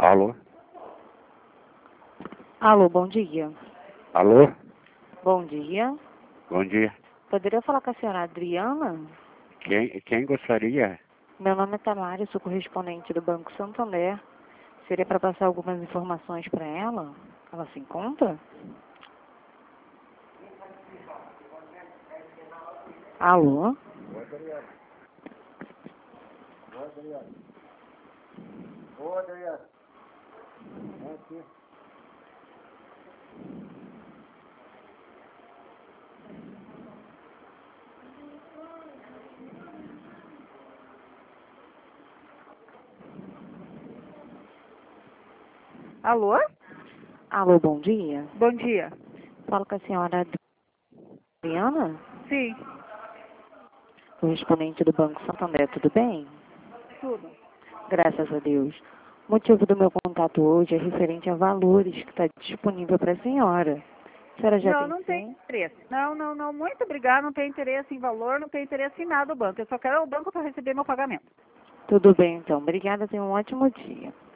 Alô? Alô, bom dia. Alô? Bom dia. Bom dia. Poderia falar com a senhora Adriana? Quem gostaria? Meu nome é Tamara, sou correspondente do Banco Santander. Seria para passar algumas informações para ela? Ela se encontra? Alô? Ô, Adriano. Vem aqui. Alô? Alô, bom dia. Bom dia. Falo com a senhora Adriana, Sim, correspondente do Banco Santander, tudo bem? tudo. Graças a Deus. O motivo do meu contato hoje é referente a valores que está disponível para a senhora. A senhora já Não tem tem? interesse. Não. Muito obrigada. Não tem interesse em valor, não tem interesse em nada do banco. Eu só quero o banco para receber meu pagamento. Tudo bem, então. Obrigada, tenha um ótimo dia.